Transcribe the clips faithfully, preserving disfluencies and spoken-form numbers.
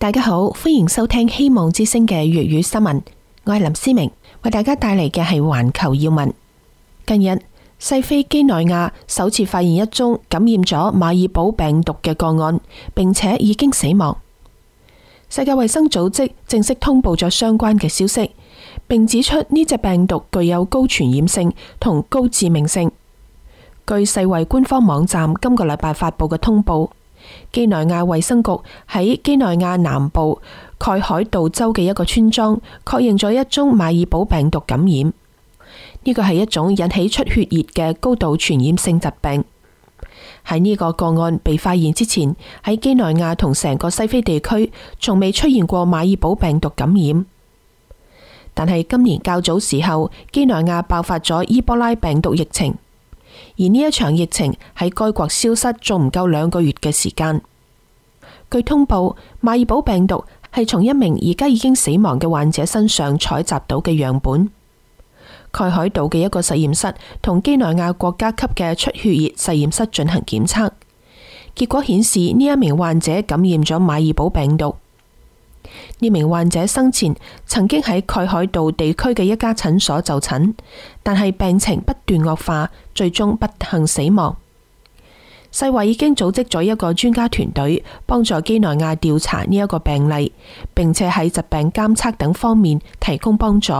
大家好，歡迎收聽希望之聲嘅粵語新聞，我係林思明，為大家帶嚟嘅係環球要聞。近日，西非幾內亞首次發現一宗感染咗馬爾堡病毒嘅個案，並且已經死亡。世界衛生組織正式通報咗相關嘅消息，並指出呢隻病毒具有高傳染性同高致命性。據世衛官方網站今個禮拜發佈嘅通報，幾內亞衛生局喺幾內亞南部蓋海道州嘅一個村莊確認咗一宗馬爾堡病毒感染。呢個係一種引起出血熱嘅高度傳染性疾病。喺呢個個案被發現之前，喺幾內亞同成個西非地區從未出現過馬爾堡病毒感染。但係今年較早時候，幾內亞爆發咗伊波拉病毒疫情，而呢一場疫情喺該國消失仲唔夠兩個月嘅時間。據通報，馬爾堡病毒係從一名而家已經死亡嘅患者身上採集到嘅樣本。蓋海道嘅一個實驗室同幾內亞國家級嘅出血熱實驗室進行檢測，結果顯示呢一名患者感染咗馬爾堡病毒。呢名患者生前曾經喺蓋海道地區嘅一家診所就診，但係病情不斷惡化，最終不幸死亡。世衛已經組織咗一個專家團隊幫助幾內亞調查呢一個病例，並且喺疾病監測等方面提供幫助。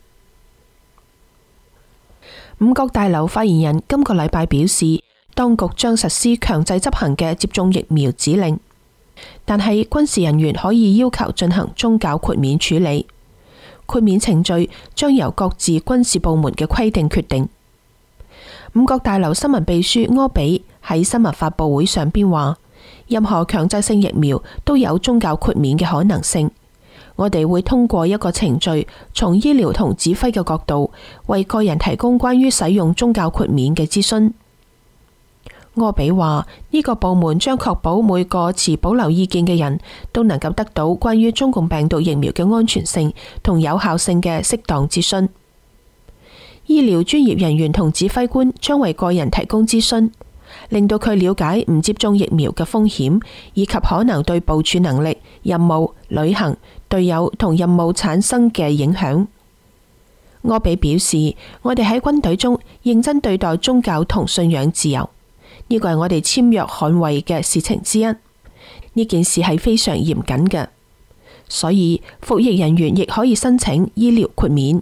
五角大樓發言人今個禮拜表示，當局將實施強制執行嘅接種疫苗指令，但係軍事人員可以要求進行宗教豁免處理。豁免程序將由各自軍事部門嘅規定決定。五角大樓新聞秘書柯比喺新聞發佈會上邊話，任何強制性疫苗都有宗教豁免嘅可能性。我哋會通過一個程序，從醫療同指揮嘅角度，為個人提供關於使用宗教豁免嘅諮詢。柯比話，呢個部門將確保每個持保留意見嘅人都能夠得到關於中共病毒疫苗嘅安全性同有效性嘅適當諮詢。醫療專業人員同指揮官將為個人提供諮詢，令到佢了解唔接種疫苗嘅風險，以及可能對部署能力、任務、旅行、隊友同任務產生嘅影響。柯比表示，我哋喺軍隊中認真對待宗教同信仰自由，呢個係我哋簽約捍衛嘅事情之一。呢件事係非常嚴謹嘅，所以服役人員亦可以申請醫療豁免。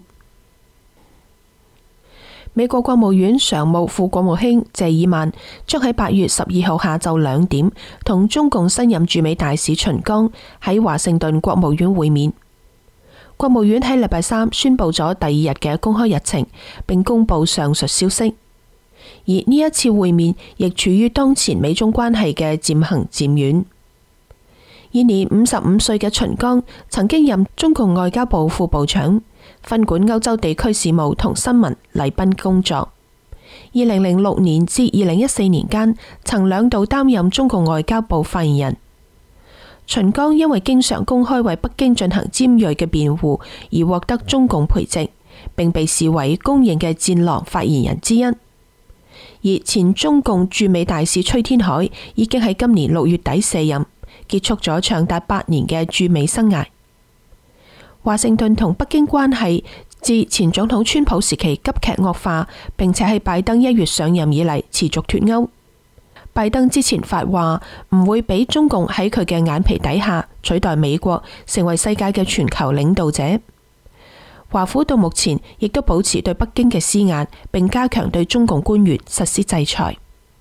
美國國務院常務副國務卿謝爾曼將喺八月十二號下晝兩點同中共新任駐美大使秦剛喺華盛頓國務院會面。國務院喺禮拜三宣布咗第二日嘅公開日程，並公布上述消息。而呢一次會面亦處於當前美中關係嘅漸行漸遠。現年五十五歲嘅秦剛曾經任中共外交部副部長，分管歐洲地區事務同新聞禮賓工作。二零零六年至二零一四年間，曾兩度擔任中共外交部發言人。秦剛因為經常公開為北京進行尖銳嘅辯護，而獲得中共培植，並被視為公認嘅戰狼發言人之一。而前中共駐美大使崔天凱已經喺今年六月底卸任，結束咗長達八年嘅駐美生涯。華盛頓同北京關係自前總統川普時期急劇惡化，並且喺拜登一月上任以嚟持續脫鈎。拜登之前發話唔會俾中共喺佢嘅眼皮底下取代美國成為世界嘅全球領導者。華府到目前亦都保持對北京嘅施壓，並加強對中共官員實施制裁。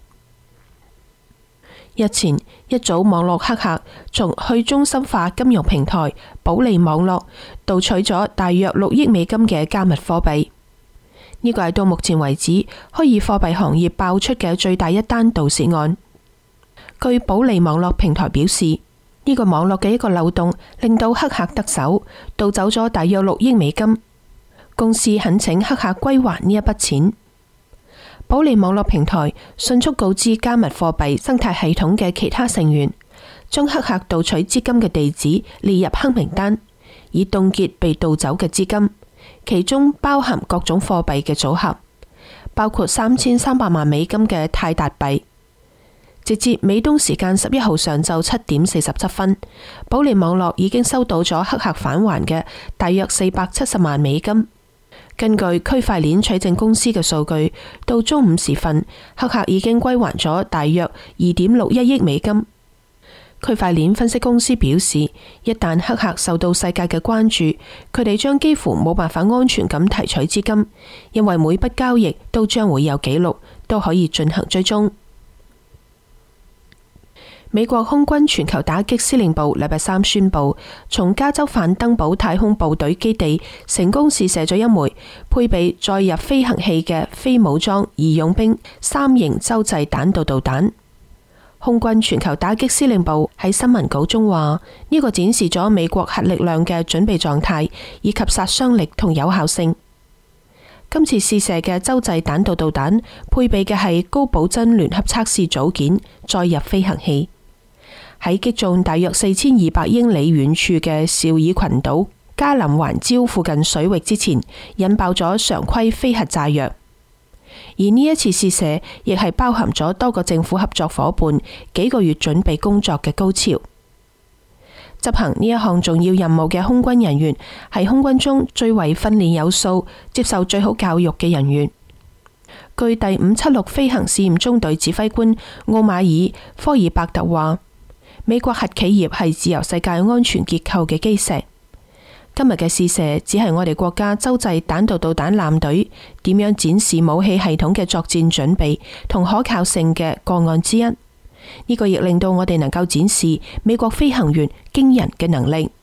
日前，一組網絡黑客從去中心化金融平台保利網絡盜取咗大約六億美金嘅加密貨幣。呢個係到目前為止虛擬貨幣行業爆出嘅最大一單盜竊案。據保利網絡平台表示，呢個網絡嘅一個漏洞令到黑客得手，盜走咗大約六億美金。公司懇請黑客歸還呢一筆錢。保利網絡平台迅速告知加密貨幣生態系統嘅其他成員，將黑客盜取資金嘅地址列入黑名單，以凍結被盜走嘅資金，其中包含各種貨幣嘅組合，包括三千三百萬美金嘅泰達幣。 直至美東時間十一號上晝七點四十七分，寶利網絡已經收到咗黑客返還嘅大約四百七十萬美金。根據區塊鏈取證公司嘅數據，到中午時分，黑客已經歸還咗大約二點六一億美金。區塊鏈分析公司表示，一旦黑客受到世界嘅關注，佢哋將幾乎冇辦法安全咁提取資金，因為每筆交易都將會有記錄，都可以進行追蹤。美國空軍全球打擊司令部禮拜三宣布，從加州范登堡太空部隊基地成功試射咗一枚配備載入飛行器嘅非武裝義勇兵三型洲際彈道導彈。空軍全球打擊司令部喺新聞稿中話，呢個展示咗美國核力量嘅準備狀態以及殺傷力同有效性。今次試射嘅洲際彈道導彈配備嘅係高保真聯合測試組件載入飛行器。喺擊中大約四千二百英里遠處嘅紹爾群島加林環礁附近水域之前，引爆咗常規非核炸藥。而呢一次試射亦係包含咗多個政府合作夥伴幾個月準備工作嘅高潮。執行呢一項重要任務嘅空軍人員係空軍中最為訓練有素、接受最好教育嘅人員。據第五七六飛行試驗中隊指揮官奧馬爾科爾伯特話，美國核企業係自由世界安全結構嘅基石。今日嘅試射只係我哋國家洲際彈道導彈艦隊點樣展示武器系統嘅作戰準備同可靠性嘅個案之一。呢個亦令到我哋能夠展示美國飛行員驚人嘅能力。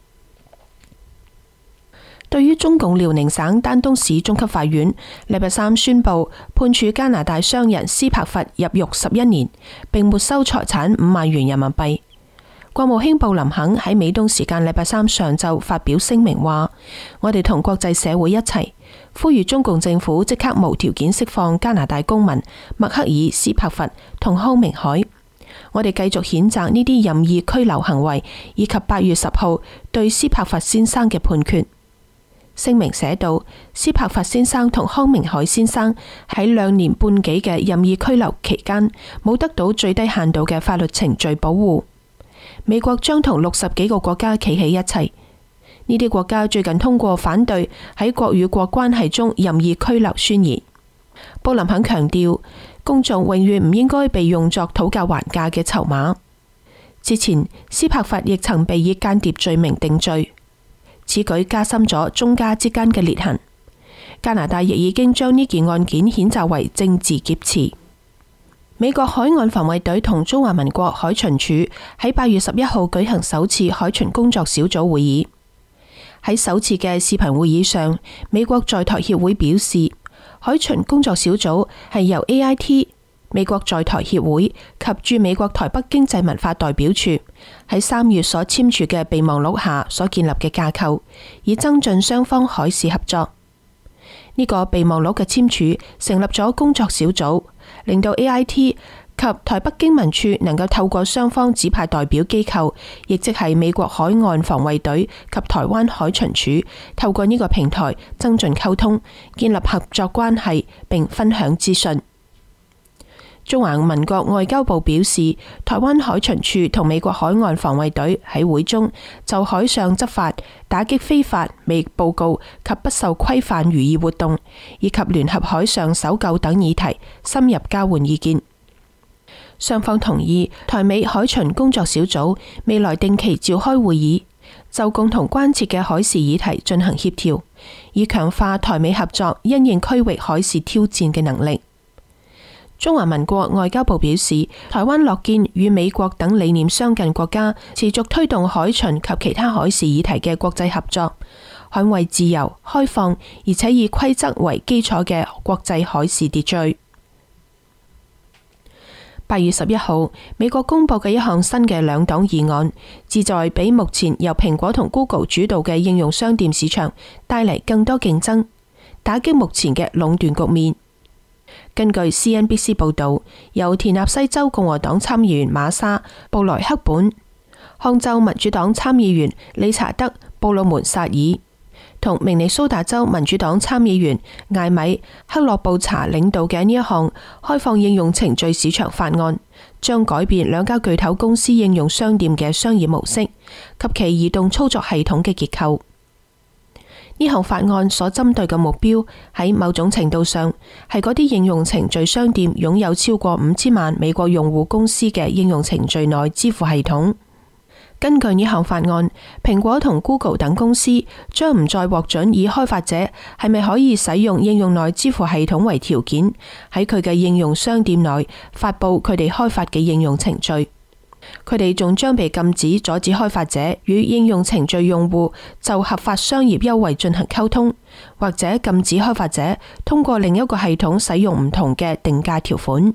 對於中共遼寧省丹東市中級法院禮拜三宣布判處加拿大商人斯帕弗入獄十一年，並沒收財產五萬元人民幣。國務卿布林肯喺美東時間禮拜三上晝發表聲明話，我哋同國際社會一齊呼籲中共政府即刻無條件釋放加拿大公民麥克爾斯帕弗同康明凱。我哋繼續譴責呢啲任意拘留行為，以及八月十號對斯帕弗先生嘅判決。聲明寫道，斯帕弗先生同康明凱先生喺兩年半幾嘅任意拘留期間，冇得到最低限度嘅法律程序保護。美國將同六十幾個國家企喺一齊。呢啲國家最近通過反對喺國與國關係中任意拘留宣言。布林肯強調，公眾永遠唔應該被用作討價還價嘅籌碼。之前，斯帕弗亦曾被以間諜罪名定罪，此舉加深咗中加之間嘅裂痕。加拿大亦已經將呢件案件譴責為政治劫持。美國海岸防衛隊同中華民國海巡署喺八月十一號舉行首次海巡工作小組會議。喺首次嘅視頻會議上，美國在台協會表示，海巡工作小組係由 A I T、美國在台協會及駐美國台北經濟文化代表處喺三月所簽署嘅備忘錄下所建立嘅架構，以增進雙方海事合作。呢個備忘錄嘅簽署成立咗工作小組，令到 A I T 及台北經文處能夠透過雙方指派代表機構，亦即係美國海岸防衛隊及台灣海巡署，透過呢個平台增進溝通，建立合作關係，並分享資訊。中華民國外交部表示，台灣海巡署同美國海岸防衛隊喺會中就海上執法、打擊非法未報告及不受規範漁業活動，以及聯合海上搜救等議題深入交換意見。雙方同意台美海巡工作小組未來定期召開會議，就共同關切嘅海事議題進行協調，以強化台美合作因應區域海事挑戰嘅能力。中華民國外交部表示，台灣樂見與美國等理念相近國家持續推動海巡及其他海事議題嘅國際合作，捍衛自由、開放而且以規則為基礎嘅國際海事秩序。八月十一號，美國公布嘅一項新嘅兩黨議案，旨在俾目前由蘋果同 Google 主導嘅應用商店市場帶嚟更多競爭，打擊目前嘅壟斷局面。根據 C N B C 報道，由田納西州共和黨參議員瑪莎·布萊克本、康州民主黨參議員理查德·布魯門薩爾同明尼蘇達州民主黨參議員艾米·克洛布查領導嘅呢一項開放應用程序市場法案， 將改變兩家巨頭公司應用商店嘅商業模式及其移動操作系統嘅結構。呢項法案所針對嘅目標喺某種程度上係嗰啲應用程序商店擁有超過五千萬美國用戶公司嘅應用程序內支付系統。根據呢項法案，蘋果同 Google 等公司將唔再獲准以開發者係咪可以使用應用內支付系統為條件，喺佢嘅應用商店內發佈佢哋開發嘅應用程序。佢哋仲將被禁止阻止開發者與應用程序用戶就合法商業優惠進行溝通，或者禁止開發者通過另一個系統使用唔同嘅定價條款。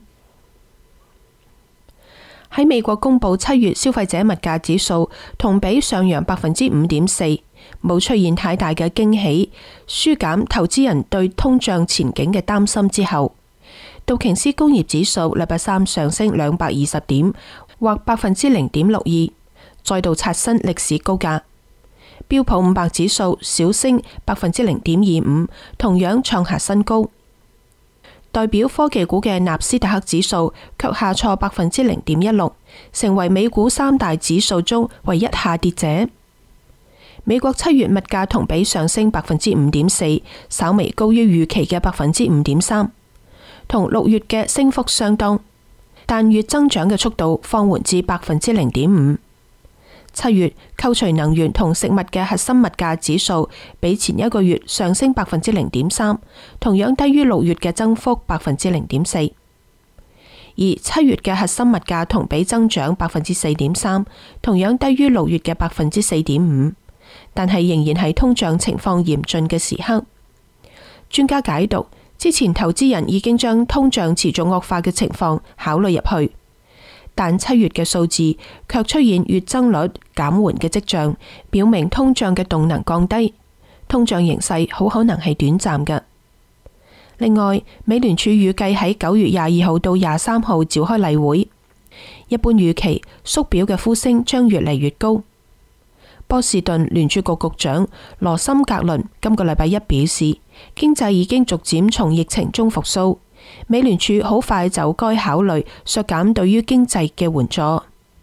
喺美國公布七月消費者物價指數同比上揚百分之五點四，冇出現太大嘅驚喜，紓減投資人對通脹前景嘅擔心之後，道瓊斯工業指數禮拜三上升兩百二十點，或百分之零點六二，再度刷新歷史高價。標普五百指數小升百分之零點二五，同樣創下新高。代表科技股嘅納斯達克指數卻下挫百分之零點一六，成為美股三大指數中唯一下跌者。美國七月物價同比上升百分之五點四，稍微高於預期嘅百分之五點三，同六月嘅升幅相當，但月增長嘅速度放緩至百分之零點五。七月扣除能源同食物嘅核心物價指數比前一個月上升百分之零點三，同樣低於六月嘅增幅百分之零點四。而七月嘅核心物價同比增長百分之四點三，同樣低於六月嘅百分之四點五，但係仍然係通脹情況嚴峻嘅時刻。專家解讀，之前投資人已經將通脹持續惡化嘅情況考慮入去。但七月嘅數字卻出現月增率減緩嘅跡象，表明通脹嘅動能降低，通脹形勢好可能係短暫嘅。另外，美聯儲預計喺九月廿二號到廿三號召開例會，一般預期縮表嘅呼聲將越嚟越高。波士頓聯儲局局長羅森格倫今個禮拜一表示，經濟已經逐漸從疫情中復甦。美聯儲好快就該考慮削減對於經濟嘅援助。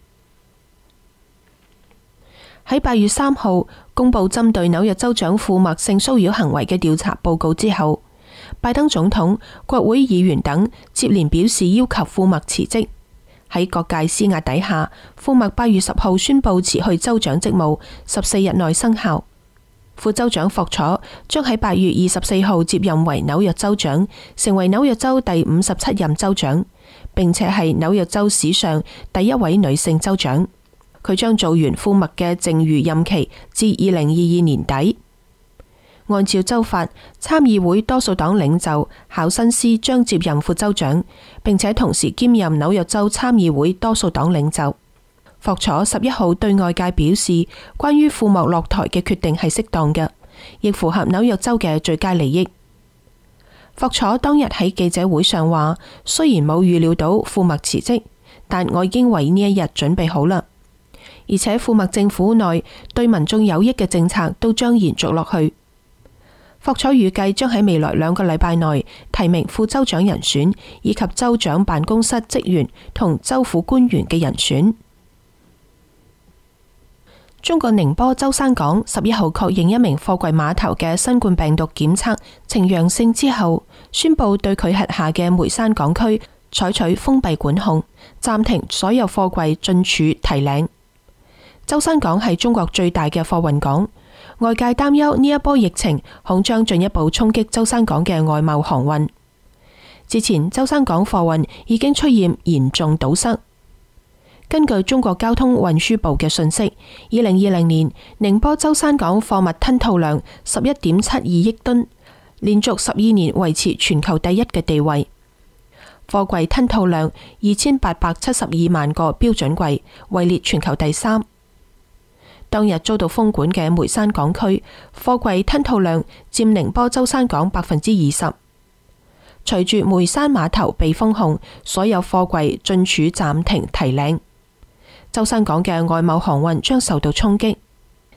喺八月三號公布針對紐約州長庫默性騷擾行為嘅調查報告之後，拜登總統、國會議員等接連表示要求庫默辭職。喺各界施壓底下，庫默八月十號宣布辭去州長職務，十四日內生效。副州長霍楚將喺八月二十四號接任為紐約州長，成為紐約州第五十七任州長，並且係紐約州史上第一位女性州長。佢將做完庫默嘅剩餘任期至二零二二年底。按照州法，參議會多數黨領袖考辛斯將接任副州長，並且同時兼任紐約州參議會多數黨領袖。霍楚十一號對外界表示，關於庫默落台嘅決定係適當嘅，亦符合紐約州嘅最佳利益。霍楚當日喺記者會上話，雖然冇預料到庫默辭職，但我已經為呢一日準備好啦。而且庫默政府內對民眾有益嘅政策都將延續落去。霍楚預計將喺未來兩個禮拜內提名副州長人選，以及州長辦公室職員同州府官員嘅人選。中國寧波舟山港十一號確認一名貨櫃碼頭嘅新冠病毒檢測呈陽性之後，宣布對佢轄下嘅梅山港區採取封閉管控，暫停所有貨櫃進出提領。舟山港係中國最大嘅貨運港，外界擔憂呢一波疫情恐將進一步衝擊舟山港嘅外貿航運。之前舟山港貨運已經出現嚴重堵塞。根據中國交通運輸部嘅信息，二零二零年寧波舟山港貨物吞吐量十一點七二億噸，連續十二年維持全球第一嘅地位。貨櫃吞吐量二千八百七十二萬個標準櫃，位列全球第三。當日遭到封管嘅梅山港區，貨櫃吞吐量佔寧波舟山港百分之二十。隨住梅山碼頭被封控，所有貨櫃進出暫停提領。舟山港嘅外貿航運將受到衝擊。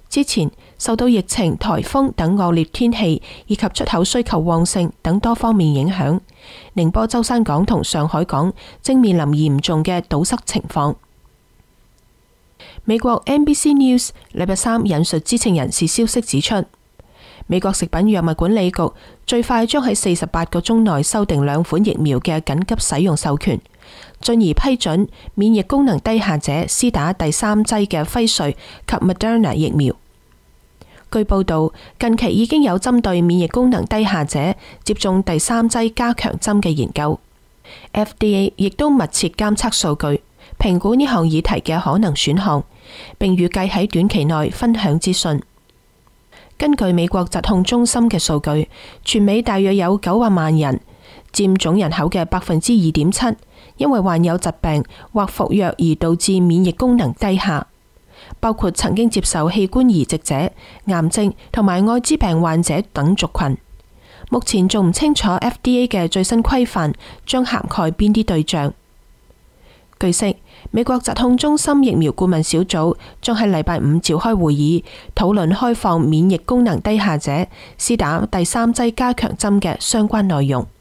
之前受到疫情、颱風等惡劣天氣以及出口需求旺盛等多方面影響，寧波舟山港同上海港正面臨嚴重嘅堵塞情況。美國 N B C News 禮拜三引述知情人士消息指出，美國食品藥物管理局最快將喺四十八個鐘內修訂兩款疫苗嘅緊急使用授權，進而批准免疫功能低下者施打第三劑嘅輝瑞及 Moderna 疫苗。據報道，近期已經有針對免疫功能低下者接種第三劑加強針嘅研究。F D A 亦都密切監測數據，評估呢項議題嘅可能選項，並預計喺短期內分享資訊。根據美國疾控中心嘅數據，全美大約有九百萬人，佔總人口嘅百分之二點七，因為患有疾病或服藥而導致免疫功能低下，包括曾經接受器官移植者、癌症同埋艾滋病患者等族群。目前仲唔清楚 F D A 嘅最新規範將涵蓋邊啲對象。據悉，美國疾控中心疫苗顧問小組將喺禮拜五召開會議，討論開放免疫功能低下者施打第三劑加強針嘅相關內容。